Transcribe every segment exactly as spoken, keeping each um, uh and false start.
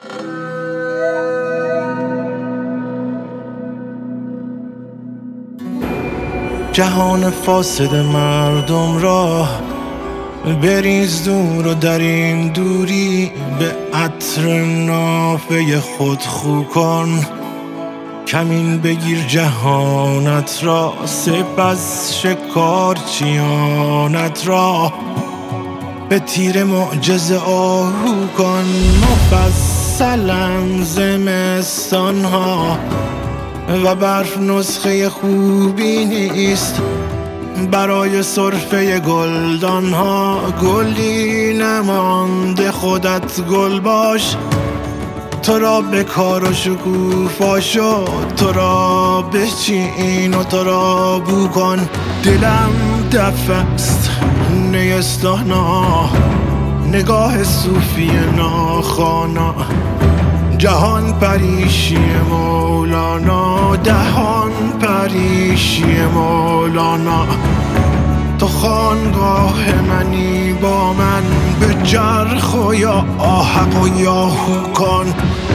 جهان فاسد مردم را بریز دور و در این دوری به عطر نافه خود خو کن. کمین بگیر جهانت را، سپس شکارچیانت را به تیر معجزه آهو کن. مفصلا زمستان ها و برف نسخه خوبی نیست برای سرفه گلدان ها. گلی نمانده خودت گل باش، تو را به کار و شکوفا شد، تو را بچین و تو را بو کن. دلم دفع است نیستانا، نگاه صوفی ناخوانا، جهان پریشی مولانا، دهان پریشی مولانا. تو خانگاه منی با من، به چرخ و یا آحق و یاهو کن.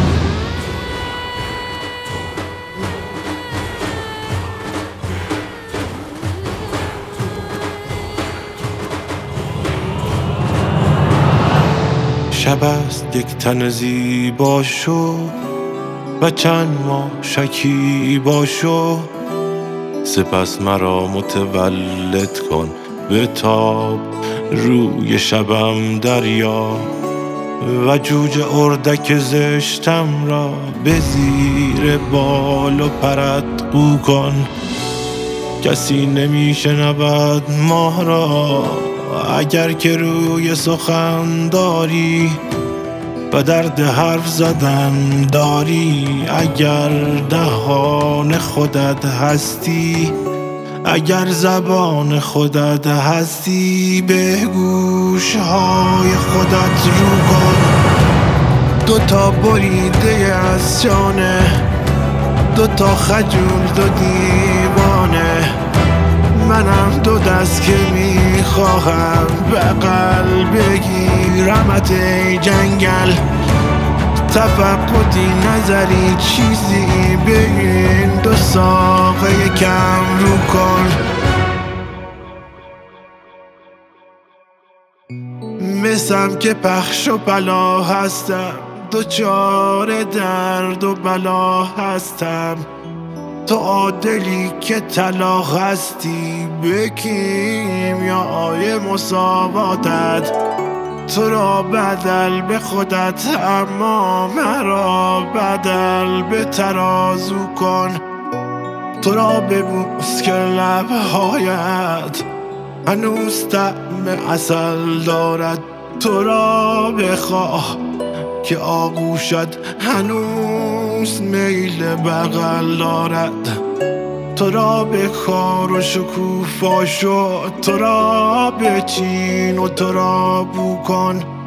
شب است یک تن زیبا شو و چند ماه شکیبا شو، سپس مرا متولد کن به تاب روی شبم دریا و جوجه اردک زشتم را به زیر بال و پرت قو کن. کسی نمی شنود ما را اگر که روی سخن داری و درد حرف زدن داری. اگر دهان خودت هستی، اگر زبان خودت هستی، به گوشهای خودت رو کن. دوتا بریده از شانه، دوتا خجول دو دیوانه، منم دو دست که میخواهم بغل بگیرمت ای جنگل. تفقدی نظری چیزی به این دو ساقه کم رو کن. مسم که پخش و پلا هستم، دوچار درد و بلا هستم. تو عادلی که طلا هستی به کیمیای مساواتت. تو را بدل به خودت اما مرا بدل به ترازو کن. تو را ببوس که لبهایت هنوز طعم عسل دارد. تو را بخواه که آغوشت هنوز میل بغل دارد. تو را به کار و شکوفا شد، تو را بچین و تو را بو کن.